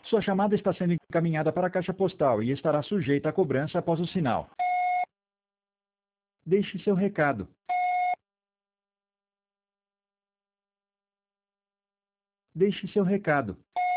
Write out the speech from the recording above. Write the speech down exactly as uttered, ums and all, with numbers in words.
Sua chamada está sendo encaminhada para a caixa postal e estará sujeita a cobrança após o sinal. Deixe seu recado. Deixe seu recado.